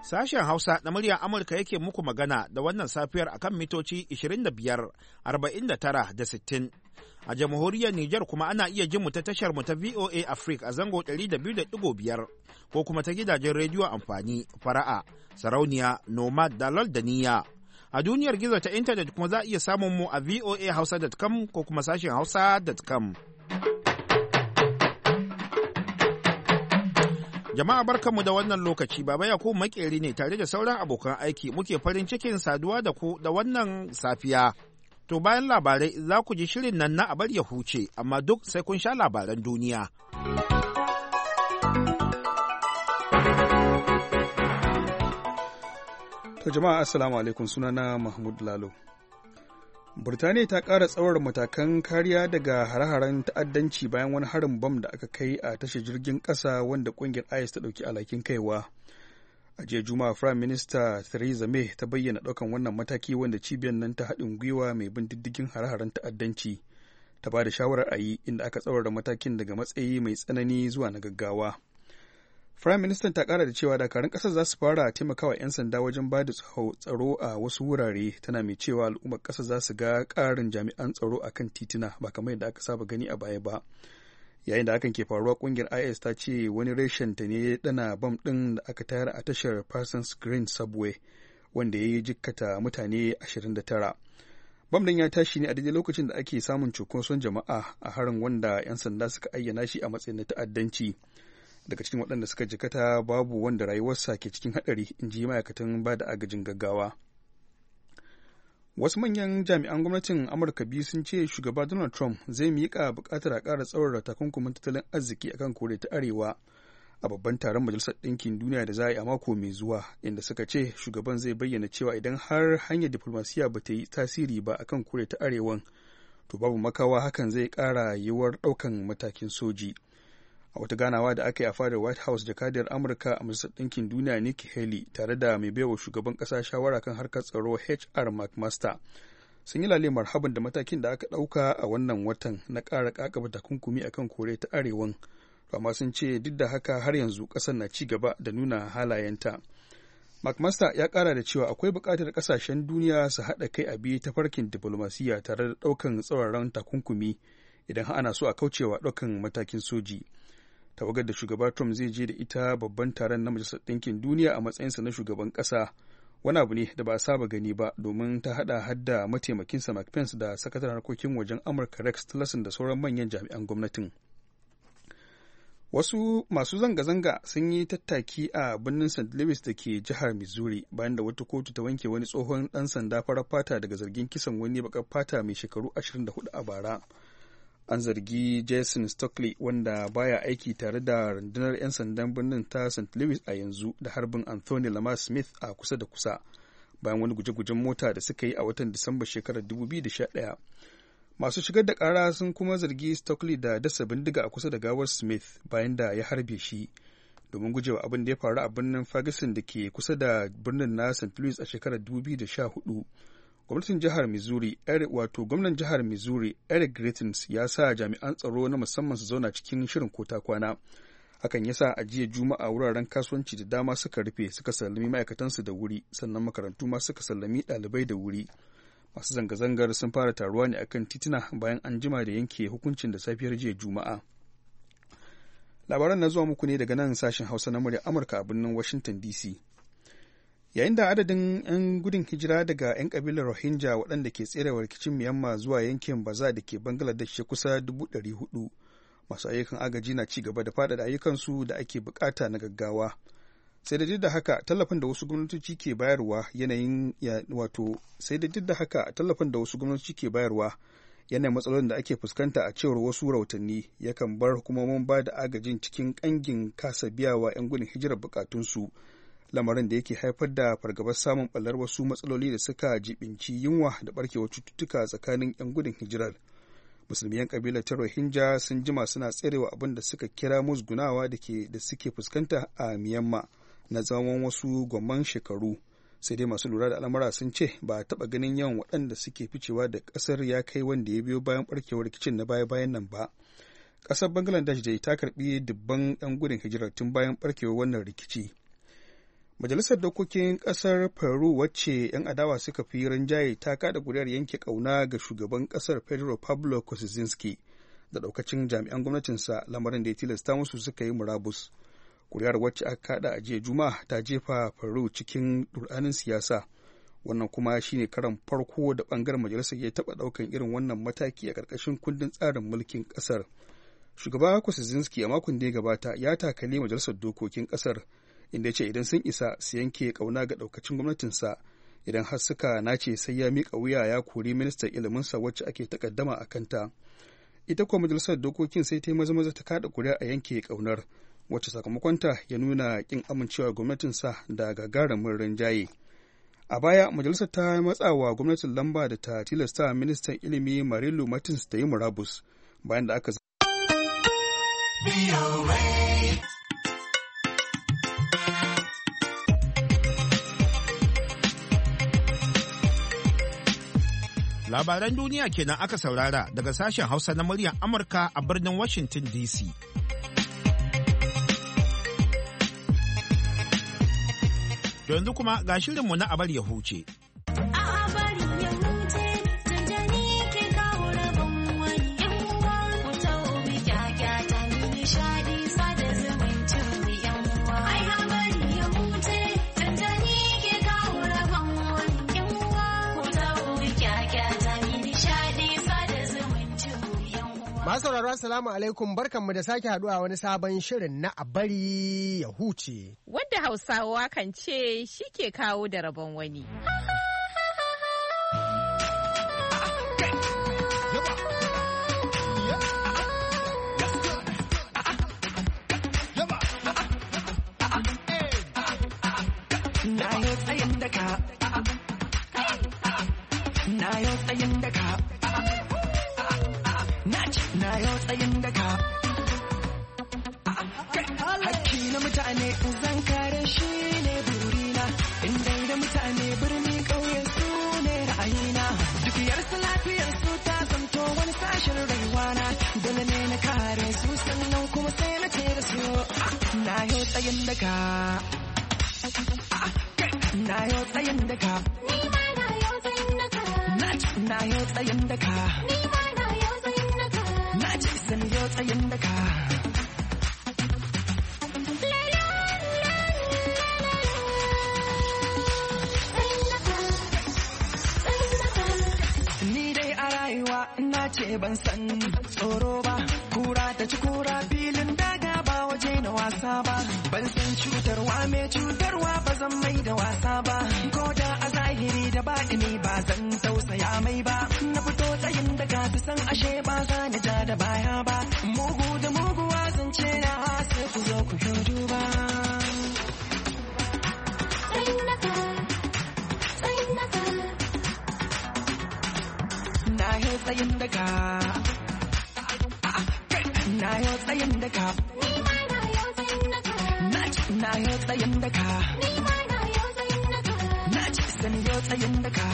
Sashen Hausa na muryar Amurka yake muku magana da wannan safiyar akan mitoci 25, 49 da 60. A jamhuriyar Nijar kuma ana iya jin mu ta tashar mu ta VOA Africa a zango 200.5 ko kuma ta gidajen rediyo amfani Fara'a, Sarauniya, Nomad, Dalol da Niyya. A duniyar gizo ta intanet kuma za a iya samun mu a voahausa.com ko kuma sashen hausa.com. Jama'a barkanmu da wannan lokaci, Baba Yakubu Makeri ne tare da sauran abokan aiki muke farin cikin saduwa da ku da wannan safiya. To bayan labarai za ku ji shirin nan na abar ya huce, amma duk sai kun sha labaran duniya. To jama'a assalamu alaikum, sunana Mahmud Lalo. Burtaniya ta ƙara tsawar matakan kariya daga hare-haren ta'addanci bayan wani harin bam da aka kai a tashar jirgin ƙasa wanda ƙungiyar IS ta ɗauki alhakin kaiwa. A jiya Juma'a, Prime Minister Theresa May ta bayyana ɗaukan wannan mataki wanda cibiyar nan ta haɗin gwiwa mai bin diddigin hare-haren ta'addanci ta ba da shawarar a yi, inda aka tsawar matakin daga matsayi mai tsanani zuwa na gaggawa. Prime Minister ta kara da cewa dakarun ƙasar za su fara taimakawa 'yan sanda wajen ba da tsaro a wasu wurare, tana mai cewa al'ummar ƙasar za su ga ƙarin jami'an tsaro a kan tituna ba kamar yadda aka saba gani a baya ba. Yayin da hakan ke faruwa, ƙungiyar IS ta ce wani reshen ta ne dana bam ɗin da aka tayar a tashar Parsons Green Subway wanda ya yi jikkata mutane 29. Bam ɗin ya tashi ne a daidai lokacin da ake samun cunkoson jama'a a harin wanda 'yan sanda suka ayyana shi a matsayin na ta'addanci. Daga cikin waɗanda suka jikata babu wanda rayuwarsa ke cikin haɗari, in ji ma'aikatan ba da agajin gaggawa. Wasu manyan jami'an gwamnatin Amurka biyu sun ce shugaba Donald Trump zai miƙa buƙatar a ƙara tsaurara takunkumin tattalin arziki akan Koriya ta Arewa a babban taron Majalisar Ɗinkin Duniya da za a yi a mako mai zuwa, inda suka ce shugaban zai bayyana cewa idan har hanyar diflomasiya ba ta yi tasiri ba akan Koriya ta Arewan, to babu makawa hakan zai ƙara yiwuwar ɗaukan matakin soji. A wata ganawa da aka yi a fadar White House, jakadiyar Amurka a Majalisar Ɗinkin Duniya Nikki Haley tare da mai baiwa shugaban ƙasa shawara kan harkar tsaro HR McMaster sun yi lalle marhaban da matakin da aka ɗauka a wannan watan na ƙara ƙaƙaba takunkumi akan Koriya ta Arewan, amma sun ce duk da haka har yanzu ƙasar na ci gaba da nuna halayenta. McMaster ya ƙara da cewa akwai buƙatar ƙasashen duniya su haɗa kai a bi ta farkin diflomasiyya tare da ɗaukan tsauraran takunkumi idan ana so a kaucewa ɗaukan matakin soji. Tawagar da shugaba Trump zai je da ita babban taron na Majalisar Ɗinkin Duniya a matsayinsa na shugaban ƙasa wani abu ne da ba a saba gani ba, domin ta haɗa hadda mataimakinsa Mike Pence da sakataren harkokin wajen Amurka Rex Tillerson da sauran manyan jami'an gwamnatin. Wasu masu zanga-zanga sun yi tattaki a birnin St. Louis da ke jihar Missouri bayan da wata kotu ta wanke wani tsohon ɗan sanda farar fata daga zargin kisan wani baƙar fata mai shekaru 24 a bara. An zargi Jason Stockley, wanda baya aiki tare da rundunar 'yan sandan birnin ta St. Louis a yanzu, da harbin Anthony Lamar Smith a kusa da kusa bayan wani guje-gujen mota da suka yi a watan Disamba shekarar 2011. Masu shigar da ƙara sun kuma zargi Stockley da dasa bindiga a kusa da gawar Smith bayan da ya harbe shi domin gujewa abin da ya faru a birnin Ferguson da ke kusa da birnin na St. Louis a shekarar 2014. Gwamnatin jihar Missouri, gwamnan jihar Missouri Eric Greitens ya sa jami'an tsaro na musamman su zauna cikin shirin kota kwana. Hakan ya sa a jiya Juma'a wuraren kasuwanci da dama suka rufe, suka sallami ma'aikatansu da wuri, sannan makarantu ma suka sallami ɗalibai da wuri. Masu zanga-zangar sun fara taruwa ne akan tituna bayan an jima da yanke hukuncin da safiyar jiya Juma'a. Labaran na zuwa muku ne daga nan sashen Hausa na murya Amurka a birnin Washington DC. Yayin da adadin 'yan gudun hijira daga 'yan kabilar Rohingya waɗanda ke tserewa rikicin Myanmar zuwa yankin Baza da ke Bangladesh ya kusa 400,000, masu ayyukan agaji na ci gaba da faɗaɗa ayyukansu da ake bukata na gaggawa. Sai da duk da haka tallafin da wasu gwamnatoci ke bayarwa yanayin matsalolin da ake fuskanta a cewar wasu rahotanni yakan bar hukumomin ba da agajin cikin ƙangin kasa biya wa 'yan gudun hijirar bukatunsu. Lamarin da yake haifar da fargabar samun ɓallar wasu matsaloli da suka jibinci yunwa da ɓarkewar cututtuka tsakanin 'yan gudun hijirar. Musulmiyan kabilar ta Rohingya sun jima suna tserewa abin da suka kira musgunawa da suke fuskanta a Myanmar na tsawon wasu gwamman shekaru. Sai dai masu lura da al'amura sun ce ba a taɓa ganin yawan waɗanda suke ficewa da ƙasar ya kai wanda ya biyo bayan ɓarkewar rikicin na baya-bayan nan ba. Ƙasar Bangladesh dai ta karɓi dubban 'yan gudun hijirar tun bayan ɓarkewar wannan rikici. Majalisar Dokokin Ƙasar Peru wacce 'yan adawa suka fi rinjaye ta kada kuri'ar yanke ƙauna ga shugaban ƙasar Pedro Pablo Kuczynski da ɗaukacin jami'an gwamnatinsa, lamarin da ya tilasta musu suka yi murabus. Kuri'ar wacce aka kada a jiya Juma'a ta jefa Peru cikin rudani siyasa. Wannan kuma shine karan farko da ɓangaren majalisar ya taɓa ɗaukan irin wannan mataki a ƙarƙashin kundin tsarin mulkin ƙasar. Shugaba Kuczynski a makon da ya gabata ya takali majalisar dokokin ƙasar, inda ya ce idan sun isa su yanke ƙauna ga ɗaukacin gwamnatinsa, idan har suka nace sai ya miƙa wuya ya kori ministan iliminsa wacce ake takaddama a kanta. Ita kuwa majalisar dokokin sai ta yi maza ta kada kuri'a a yanke ƙaunar, wacce sakamakonta ya nuna ƙin amincewa gwamnatinsa da gagarumin rinjaye. A baya majalisar ta matsawa gwamnatin lamba da ta tilasta ministan ilimi Marilu Martins ta yi murabus bayan da aka Labaran duniya kenan aka saurara daga sashen Hausa na muryar Amurka a birnin Washington DC. Yanzu kuma ga shirinmu na abar ya huce. Masauraro assalamu alaikum, barkanmu da sake haduwa wani sabon shirin na a bari ya huce. Wanda Hausawa kan ce shi ke kawo da rabon wani. Na yau tsayin daka, na yau tsayin daka. Na yau tsayin daka, hakki na mutane zan kare shi ne burina, inda da mutane birni ƙauye su ne ra'ayina, dukiyarsu lafiyarsu ta zamto wani sashen rayuwana, dole ne na kare su sannan kuma sai na ce da su na yau tsayin daka, na yau tsayin daka, na yau tsayin daka. San yau tsayin daka. Ni dai a rayuwa na ce ban san tsoro ba, kura ta ci kura filin daga ba waje na wasa ba, ban san cutarwa mai cutarwa ba zan mai da wasa ba, ko da a zahiri da baɗini ba zan tausaya mai ba, na fito tsayin daga ta san ashe ba za ni ja da baya ba, mugu da muguwa zan ce na sai ku zo ku shudu ba. Na yau tsayin daka, na yau tsayin daka, na yau tsayin daka, na ci san yau tsayin daka.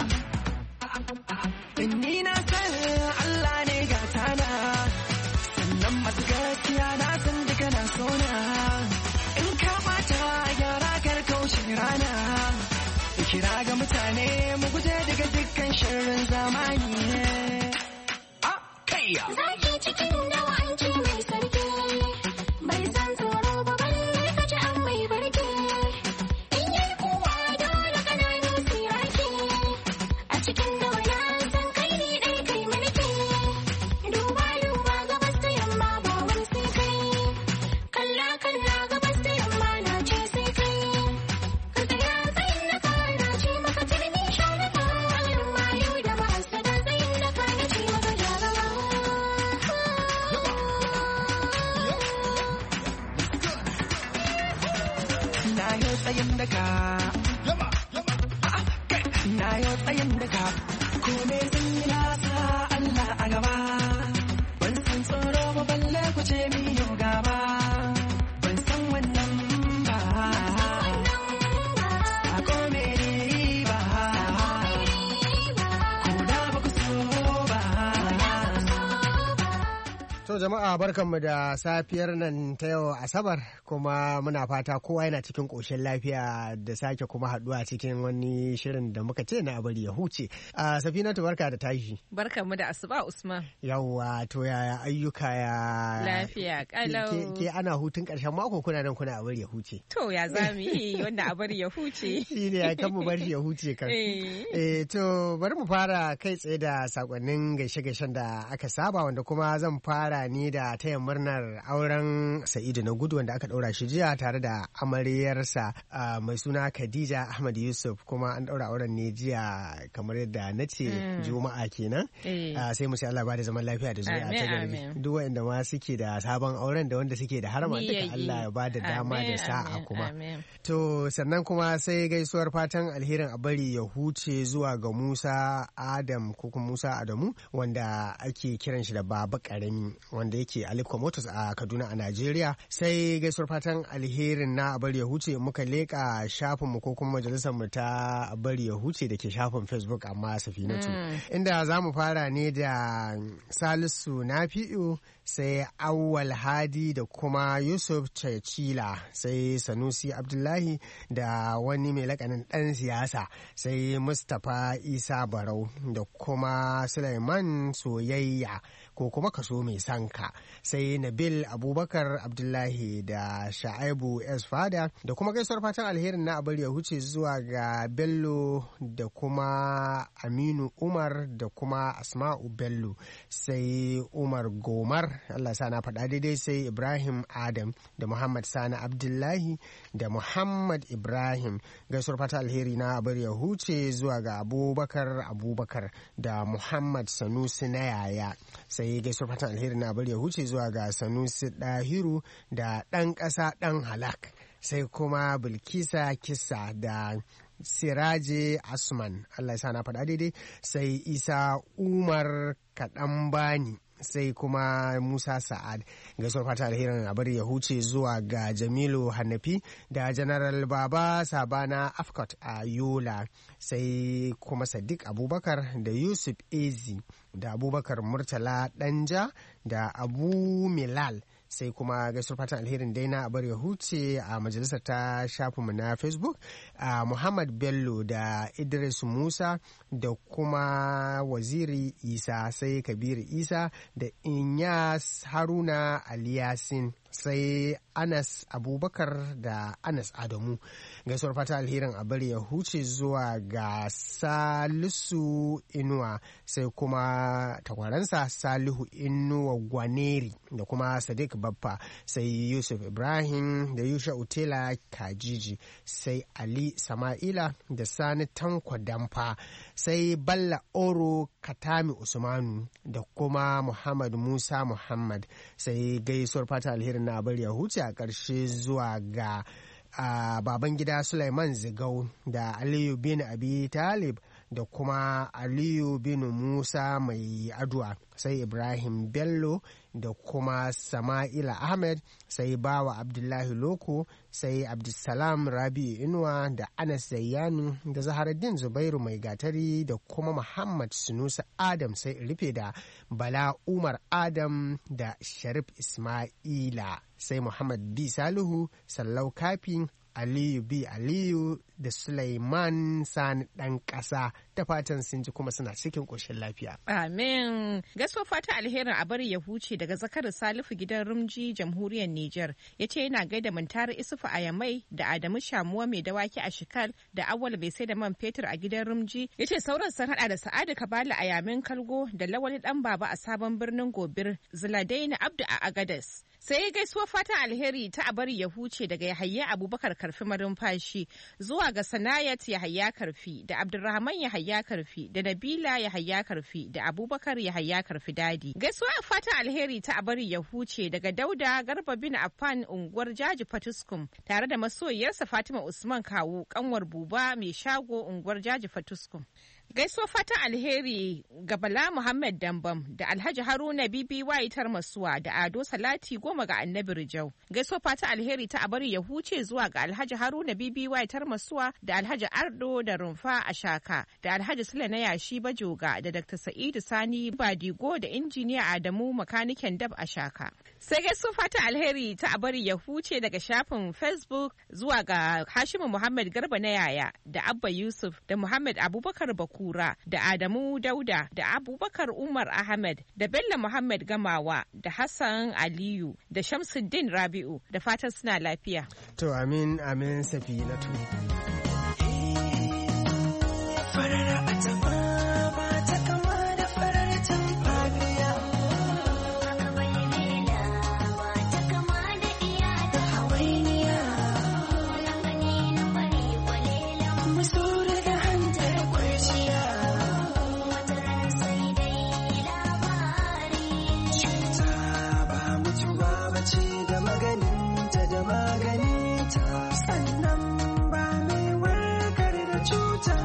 Ni na san Allah ne gatana, sannan masu gaskiya na san duka na sona, in ka bata gyara kar kaushe rana, kira ga mutane mu guje daga dukkan shirin zamani. Zaki cikin dawa an ce mai sarki, bai san tsoro ba balle ka ji an mai barke, in yi kowa dole kananu siraki, a cikin dawa ya san kai ne ɗai kai mulki, duba duba gabas ta yamma ba wani sai kai, kalla kalla gabas ta yamma na ce sai kai, ka tsaya tsayin da ka na ce maka turmi sharaka, al'umma yau da ba hasada tsayin da ka na ce maka jarama. Na yau tsayin daka, na yau tsayin daka, kome zan yi nasa Allah a gaba, ban san tsoro ba balle ku ce mi yau gaba, ban san wannan ba, a kome ba, ko da ba ku so ba. To jama'a barkanmu da safiyar nan ta yau Asabar kuma muna fata kowa yana cikin ƙoshin lafiya da sake kuma haɗuwa cikin wani shirin da muka ce na bari ya huce. Safinatu barka da tashi. Barkanmu da asuba Usman. Yawwa to yaya ayyuka ya Lafiya kalau. Ke ana hutun ƙarshen mako kuna nan kuna a bari ya huce. To ya za mu yi wanda a bari ya huce. Shi ne kan mu bari ya huce kan. To bari mu fara kai tsaye da sakonnin gaishe-gaishen da aka saba wanda kuma zan fara ni da taya murnar auren Sa'idu na gudu wanda aka ɗaura shi jiya tare da amaryarsa mai suna Khadija Ahmad Yusuf kuma an ɗaura auren ne jiya kamar yadda na ce Juma'a kenan. Sai mu sai Allah ba da zaman lafiya da zuwa ta gari. Duk wanda ma suke da sabon auren da wanda suke da harama duka Allah ya ba da dama da sa'a kuma. To sannan kuma sai gaisuwar fatan alherin a bari ya huce zuwa ga Musa Adam ko kuma Musa Adamu wanda ake kiran shi da Baba Karami wanda yake Aliko Motors a Kaduna a Najeriya. Sai gaisuwar fatan alherin na a bari ya huce muka leka shafin mu ko kuma majalisar mu ta a bari ya huce da ke shafin Facebook amma Safinatu. Inda za mu fara ne da Salisu Nafi'u sai Awwal Hadi da kuma Yusuf Chachila sai Sanusi Abdullahi da wani mai lakanin ɗan siyasa sai Mustapha Isa Barau da kuma Sulaiman Soyayya ko kuma kaso mai sanka sai Nabil Abubakar Abdullahi da Sha'aibu S Fada da kuma gaisuwar fatan alherin na abar ya huce zuwa ga Bello da kuma Aminu Umar da kuma Asma'u Bello sai Umar Gomar Allah sa na faɗa daidai sai Ibrahim Adam da Muhammad Sani Abdullahi da Muhammad Ibrahim gaisuwar fatan alheri na abar ya huce zuwa ga Abubakar da Muhammad Sanusi na yaya sai gaisuwar fatan alheri na bari ya huce zuwa ga Sanusi Dahiru da ɗan ƙasa ɗan halak sai kuma Bilkisa Kissa da Siraje Asman Allah ya sa na faɗa daidai sai Isa Umar Kaɗambani sai kuma Musa Sa'ad gaisuwar fata alherin a bari ya huce zuwa ga Jamilu Hannafi da General Baba Sabana Afcot a Yola sai kuma Sadiq Abubakar da Yusuf Ezi da Abubakar Murtala Danja da Abu Milal sai kuma gaisuwar fatan alherin daina a bari ya huce a majalisar ta shafinmu na Facebook a Muhammad Bello da Idris Musa da kuma Waziri Isa sai Kabiru Isa da Inyas Haruna Aliyasin sai Anas Abubakar da Anas Adamu gaisuwar fata alherin a bari ya huce zuwa ga Salisu Inuwa sai kuma takwaransa Salihu Inuwa Gwaneri da kuma Sadiq Baffa sai Yusuf Ibrahim da Yusha Utela Kajiji sai Ali Sama'ila da Sani Tanko Damfa sai Balla Oro Katami Usmanu da kuma Muhammad Musa Muhammad sai gaisuwar fata alherin na bari ya huce a ƙarshe zuwa ga baban gida Sulaiman Zigau da Aliyu bin Abi Talib da kuma Aliyu bin Musa mai aduwa sai Ibrahim Bello da kuma Sama'ila Ahmed sai Bawa Abdullahi Loko sai Abdulsalam Rabi'u Inuwa da Anas Zayyanu da Zaharaddin Zubairu Mai Gatari da kuma Muhammad Sunusa Adam sai rufe da Bala Umar Adam da Sharif Ismaila sai Muhammad B Salihu Sallau Kafi Aliyu B Aliyu da Sulaiman Sani ɗan ƙasa da fatan sun ji kuma suna cikin ƙoshin lafiya. Amin. Gaso fata alherin a bari ya huce daga Zakaru Salifu gidan Rumji jamhuriyar Nijar ya ce yana gaida Muntari Isufu a Yamai da Adamu Shamuwa mai dawaki a Shikal da Awal bai sai da man fetur a gidan Rumji ya ce sauran sun hada da Sa'adu Kabala a Yamin Kalgo da Lawali Dan Baba a sabon birnin Gobir Zuladaini Abdu a Agadas. Sai gaisuwar fatan alheri ta a bari ya huce daga Yahaya Abubakar Karfi Marumfashi zuwa ga Sanayat Yahaya Karfi da Abdulrahman Yahaya Karfi da Nabila Yahaya Karfi da Abubakar Yahaya Karfi Dadi. Gaisuwar fatan alheri ta a bari ya huce daga Dauda Garba bin Affan unguwar Jaji Fatuskum tare da masoyiyarsa Fatima Usman Kawu kanwar Buba mai shago unguwar Jaji Fatuskum. Gaisuwa fatan alheri ga Bala Muhammad Dambam da Alhaji Haruna BBY Tarmasuwa da Ado Salati Goma ga Annabi Rijau. Gaisuwa fatan alheri ta abari ya huce zuwa ga Alhaji Haruna BBY Tarmasuwa da Alhaji Ardo da Rumfa Ashaka da Alhaji Sule na Yashi Bajoga da Dr. Sa'idu Sani Badigo da Injiniya Adamu Makaniken Dab Ashaka. Sai gaisuwa fatan alheri ta abari ya huce daga shafin Facebook zuwa ga Hashimu Muhammad Garba na Yaya da Abba Yusuf da Muhammad Abubakar Bakura da Adamu Dauda da Abubakar Umar Ahmed da Bello Muhammad Gamawa da Hassan Aliyu da Shamsuddin Rabi'u da fatan suna lafiya. To amin Safinatu. Farar atama ba ta kama da farar tumfafiya. Haka balbela ba ta kama da iya da hawainiya. Nan gani na bari kwalelan musura da hantar kwarciya. Wata ran sai dai labari. Cuta ba mutuwa ba ce da maganinta da maganinta. Sannan ba mai warkar da cuta.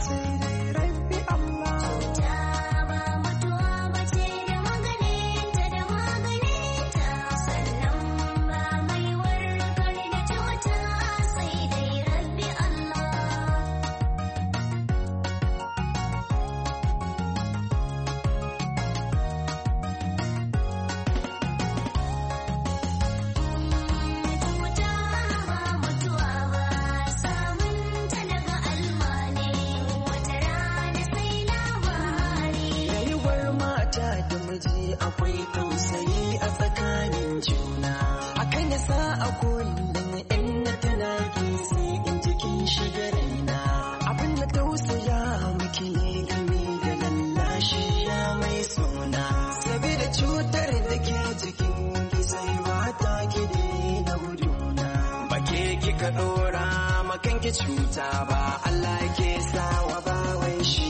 Akwai tausayi a tsakanin juna, hakan ya sa a kullum in na tana sai in jikin shiga raina. Abin da tausaya miki ne game da lallashi ya mai suna, sabida cutar da ke jikin gisai ba ta ki na guduna. Ba ke kika ɗora makanki cuta ba, Allah ke sawa bawan shi.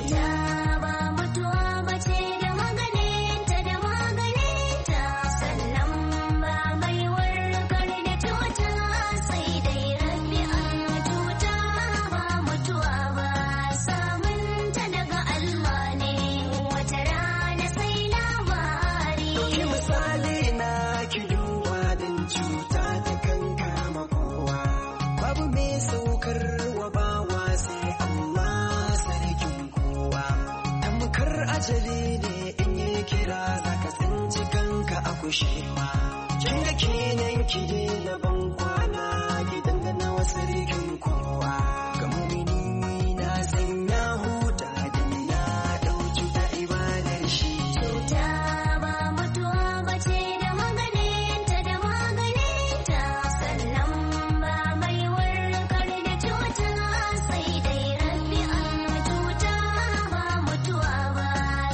Ajali ne in yi kira zaka tsinci kanka a kushewa. Kin ga kenan ki na ban kwana gidan da na wasarikin kowa. Ga mumini na san ya huta da ya dauki da ibadar shi. Cuta ba mutuwa ba ce da maganinta da maganinta. Sannan ba mai warkar da cuta sai dai rabbi an cuta ba mutuwa ba.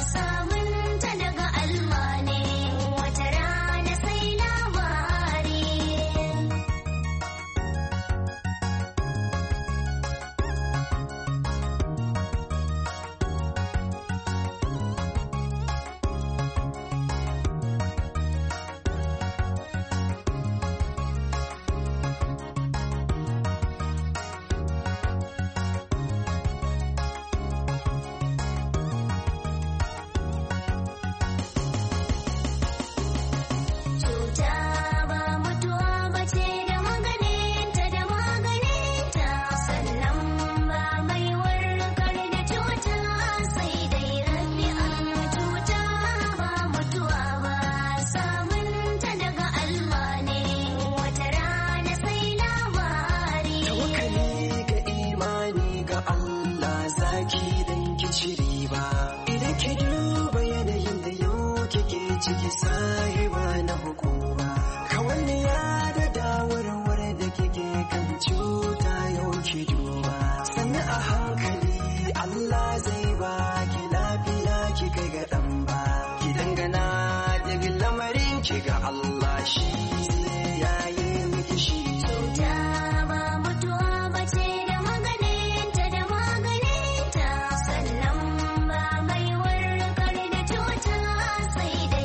Ciki sahiba na hukuma kawalliya da dawarwar da kike kan cuta yau ki duba sannan a hankali Allah zai baki lafiya ki kai ga dan ba ki dangana da lamarin ki ga Allah shi ya yi miki shi. Cuta ba mutuwa ba ce da maganinta da maganinta sannan ba mai warkar da cuta sai dai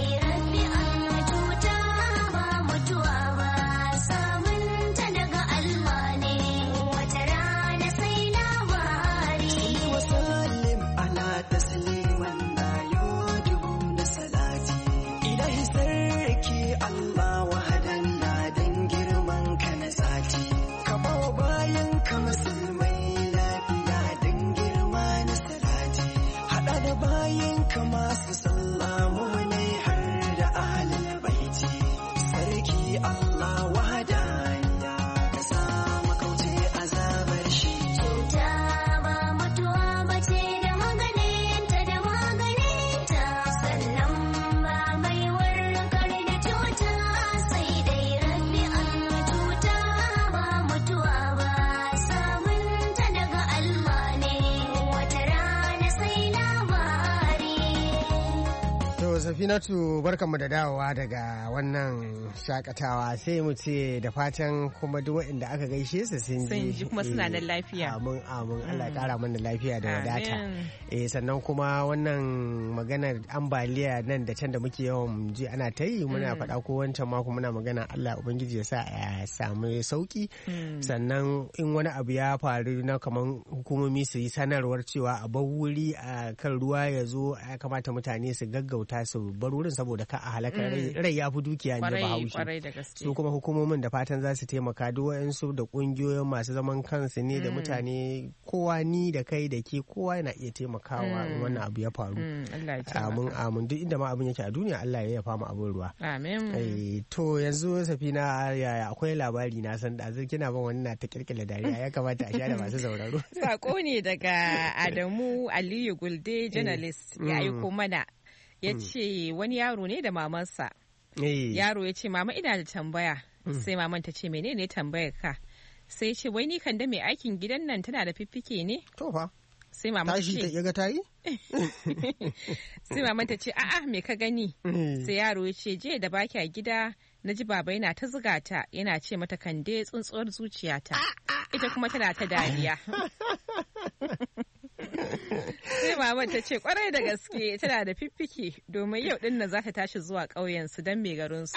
Allah wahadaniya ka sa makauce azabar shi. Cuta ba mutuwa ba ce da maganinta da maganinta, sannan ba mai warkar da cuta sai dai rabbi Allah. Cuta ba mutuwa ba, samunta daga Allah ne, wata rana sai labari. To Safinatu barkanmu da dawowa daga wannan shakatawa, sai mu ce da fatan kuma duk waɗanda aka gaishe su sun ji kuma suna nan lafiya. Amin amin, Allah ya kara mana lafiya da wadata. Sannan kuma wannan maganar ambaliya nan da can da muke yawan ji ana ta yi muna faɗa ko wancan mako muna magana Allah ubangiji ya sa a samu sauki. Sannan in wani abu ya faru na kaman hukumomi su yi sanarwar cewa a bar wuri a kan ruwa ya zo, ya kamata mutane su gaggauta su bar wurin saboda ka a halaka rai ya fi dukiya ne bahaushe. Su kuma hukumomin da fatan za su taimaka duk wayansu da kungiyoyin masu zaman kansu ne da mutane, kowa ni da kai da ke kowa yana iya taimakawa in wannan abu ya faru. Amin amin, duk inda ma abin yake a duniya Allah ya yafa mu abin ruwa. Amin. To yanzu Safina, yaya akwai labari na san da kina ban wannan ta kirkira dariya, ya kamata a sha da masu sauraro. Sako ne daga Adamu Aliyu Gulde journalist ya aiko mana. Ya ce wani yaro ne da mamansa. Yaro ya ce mama ina da tambaya. Sai maman ta ce menene tambayar ka? Sai ya ce wai ni kan da mai aikin gidan nan tana da fiffike ne? To fa. Sai maman ta ce tashi ta ga tayi? Sai maman ta ce a'a me ka gani? Sai yaro ya ce je da baki a gida na ji baba yana ta zuga ta yana ce mata kande tsuntsuwar zuciyata. Ita kuma tana ta dariya. Sai maman ta ce kwarai da gaske tana da fiffike domin yau din nan za ta tashi zuwa ƙauyensu don mai garinsu.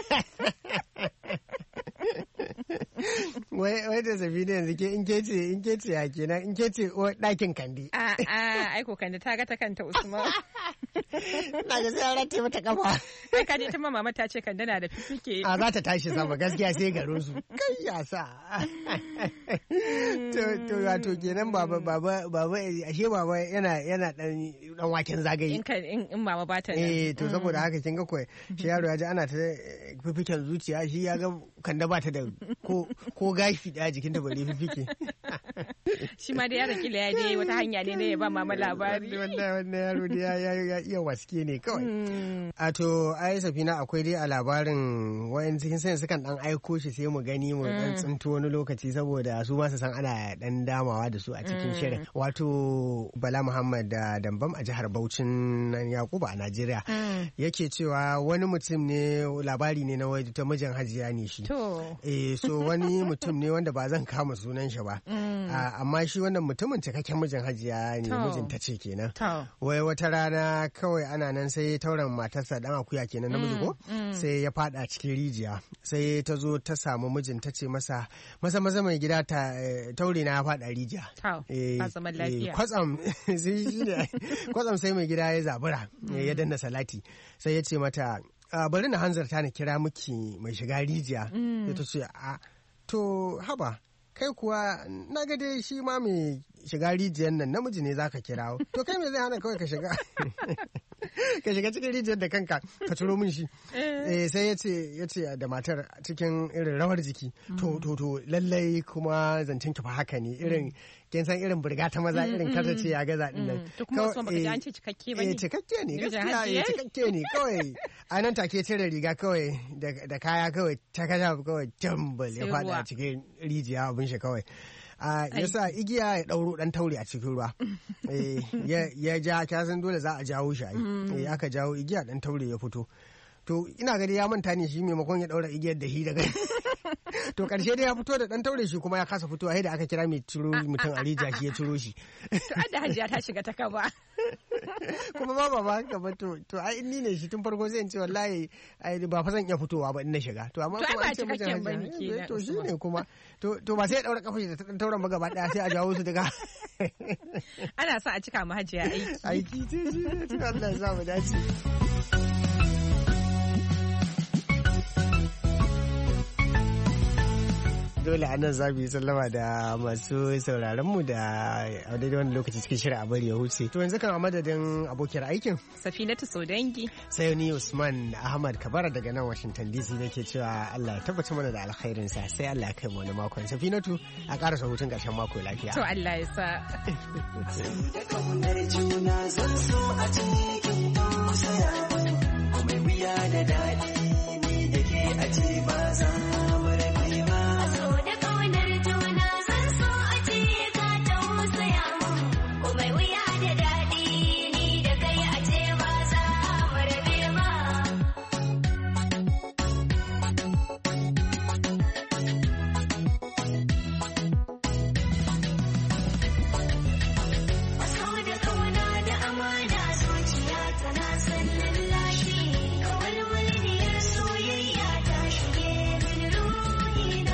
Wai da zafi da yanzu in ke ce ya kenan in ke ce ɗakin kandi. Aiko kandi ta ga ta kanta Usman. Na ga sai an rataye mata kafa. Ai kaje ta mama ta ce kanda na da fifike. Za ta tashi sama gaskiya sai garin su. Kai ya sa. To wato kenan baba ashe baba yana dan waken zagaye. In mama ba ta nan. To saboda haka kin ga kawai shi yaro ya ji ana ta fifiken zuciya, shi ya ga kanda ba ta da ko gashi da jikin ta bare fifike. Shi ma da yaro kila ya dai wata hanya ne ya ba mama labari. Wannan yaro da ya iya waske ne kawai. A to ai Safina, akwai dai a labarin wayan cikin sai sukan dan aiko shi sai mu gani mu dan tsinto wani lokaci saboda su ma su san ana dan damawa da su a cikin shirin. Wato Bala Muhammad da Dambam a jihar Bauchin nan Yakubu a Najeriya yake cewa wani mutum ne, labari ne na wai ta mijin Hajiya ne shi. So wani mutum ne wanda ba zan kama sunan shi ba. Amma shi wannan mutumin cikakken mijin Hajiya ne, mijin ta ce kenan. Wai wata rana kawai ana nan sai tauren matarsa dan akuya kenan namiji ko sai ya fada cikin rijiya, sai ta zo ta samu mijin ta ce masa mai gida ta taure na ya fada rijiya. Kwatsam sai mai gida ya zabura ya danna salati, sai ya ce mata bari na hanzarta na kira miki mai shiga rijiya. Ya ta ce to haba kai kuwa na ga dai shi ma mai shiga rijiyar nan namiji ne zaka kirawo, to kai me zai hana kawai ka shiga cikin rijiyar da kanka ka ciro min shi. Sai ya ce da matar cikin irin rawar jiki, to lallai kuma zancen ki fa haka ne, irin kin san irin burga ta maza irin kasa ce ya gaza din nan. To kuma so baka ji an ce cikakke bane. Cikakke ne gaskiya, cikakke ne kawai. A nan take cire riga kawai da kaya kawai ta kaja kawai jambal ya fada cikin rijiya abin shi kawai. Ya sa igiya ya ɗauro ɗan taure a cikin ruwa. Ya ja, kyasan dole za a jawo shi. Aka jawo igiya ɗan taure ya fito. To ina gani ya manta ne shi maimakon ya ɗaura igiyar da shi daga to ƙarshe dai ya fito da ɗan taure shi kuma ya kasa fitowa, sai da aka kira mai ciro mutum a rijiya shi ya ciro shi. To adda Hajiya ta shiga ta kaba. Kuma ba haka ba, to ai in ni ne shi tun farko zai in ce wallahi ba fa zan iya fitowa ba in na shiga. To amma kuma an ce mijin Hajiya to shi ne kuma to ba sai ya daura kafa da ɗan tauren ba gaba ɗaya sai a jawo su daga. Ana sa a cika mu Hajiya aiki ce shi ne, Allah ya sa mu dace. To dole anan za mu yi sallama da masu sauraron mu da a daidai wani lokaci cikin shirin a bari ya huce. To yanzu kan a madadin abokiyar aikin Safinatu Sodangi sai ni Usman Ahmad Kabara daga nan Washington DC nake cewa Allah ya tabbatar mana da alkhairin sa sai Allah ya kai mu wani makon. Safinatu a ƙarasa hutun ƙarshen mako lafiya. To Allah ya sa. Da kaunar juna zan so a cikin tausaya mai wuya da daɗi ni da ke a ce ba za mu rabe ba. So da kaunar juna zan so a ce ka tausaya mu mai wuya da daɗi ni da kai a ce ba za mu rabe ba. So da kauna da amana zuciya tana son lallashi kawai walwaliyar soyayya ta shige min ruhina.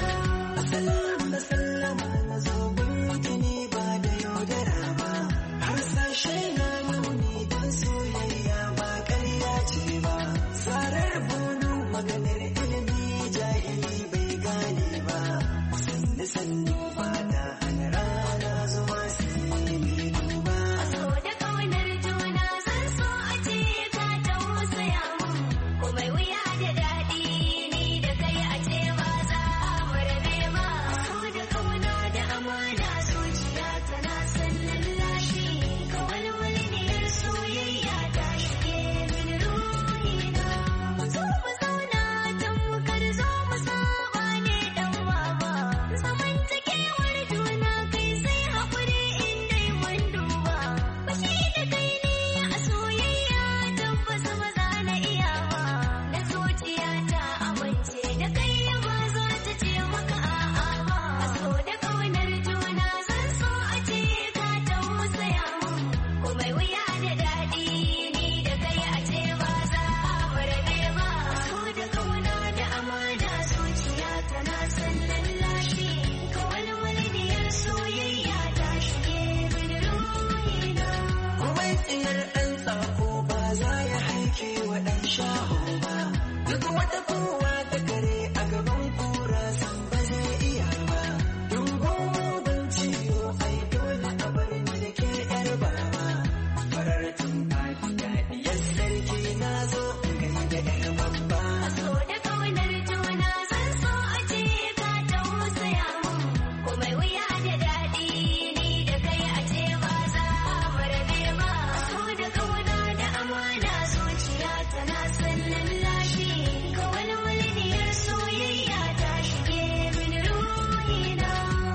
Salam da sallama na zo gunki ne ba da yaudara ba. Har sashe na nuni don soyayya ba ƙarya ce ba. Sarar bunu maganar ilimi jahili bai gane ba. Sannu sannu ba da hana rana zuwa sai mai duba. So da kaunar juna zan so a ce ka tausaya mu mai wuya da daɗi ni da kai a ce ba za mu rabe ba. So da kauna da amana zuciya tana son lallashi kawai walwaliyar soyayya ta shige min ruhina. Zo mu zauna tamkar zo mu saba ne dan baba. Zamantakewar juna kai sai haƙuri in dai mun duba. Bashi da kai ne a soyayya tabbas ba za na iya ba. Na zuciya ta amince da kai ba za ta ce maka a'a ba. So da kaunar juna zan so a ce ka tausaya mu mai wuya da daɗi ni da kai a ce ba za mu rabe ba. So da kauna da amana zuciya tana son lallashi kawai walwaliyar soyayya ta shige min ruhina. Komai tsiyar ɗan tsako ba za ya haike wa ɗan shaho ba. Duk wata kowa ta kare a gaban kura san ba zai iya ba. Dungo ban ciwo ai dole a bar ni da ke ƴar baba. Farar tumfafi daɗiyar sarki na zo in gaida ƴar babba. So da kaunar juna zan so a ce ka tausaya mu mai wuya da daɗi ni da kai a ce ba za mu rabe ba. So da kauna da amana zuciya tana son lallashi kawai walwaliyar soyayya ta shige min ruhina.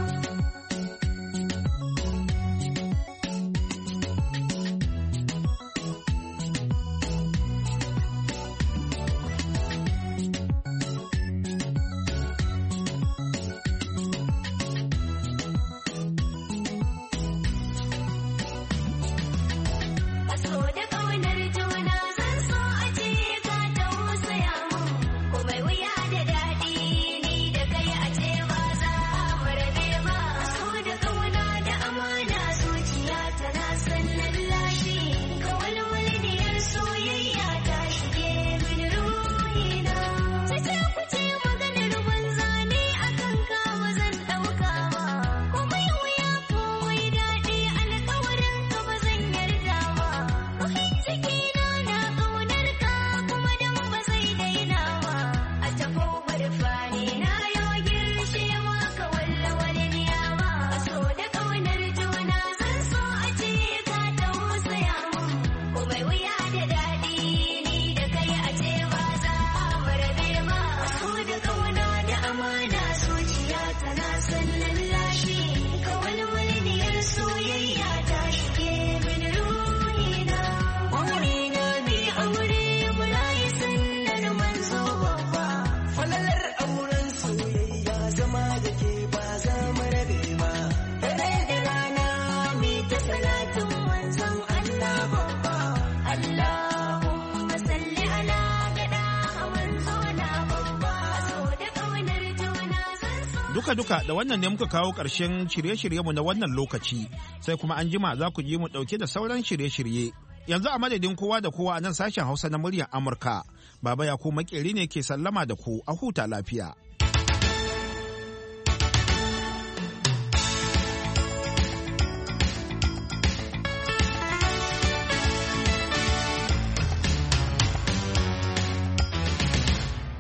So da kaunar juna zan so a ce ka tausaya mu mai wuya da daɗi ni da kai a ce ba za mu rabe ba. So da kauna da amana zuciya tana son lallashi kawai walwaliyar soyayya ta shige min ruhina. Cece ku ce maganar banza ne akan kawo zan ɗauka ba. Komai wuya komai daɗi alƙawarin ka ba zan yarda ba. Ruhin cikina na ƙaunar ka kuma dan ba zai daina ba. A taho barfani na yo girshewa ka walwaliniya ba. So da ƙaunar juna zan so a ce ka tausaya mu mai wuya da daɗi ni da kai a ce ba za mu rabe ba. So da ƙauna da amana zuciya tana son lallashi kawai walwaliyar soyayya ta shige min ruhina. Wurina ne aure murayi sunnar manzo babba. Falalar auren soyayya zama da ke ba za mu rabe ba. Dare da rana mi ta salatin manzon Allah babba. Allahumma salli ala gada manzo na babba. So da ƙaunar juna zan so. Duka-duka da wannan ne muka kawo ƙarshen shirye-shiryenmu na wannan lokaci, sai kuma an jima za ku ji mu ɗauke da sauran shirye-shirye. Yanzu a madadin kowa da kowa a nan sashen Hausa na muryar Amurka, Baba Yakubu Makeri ne ke sallama da ku a huta lafiya.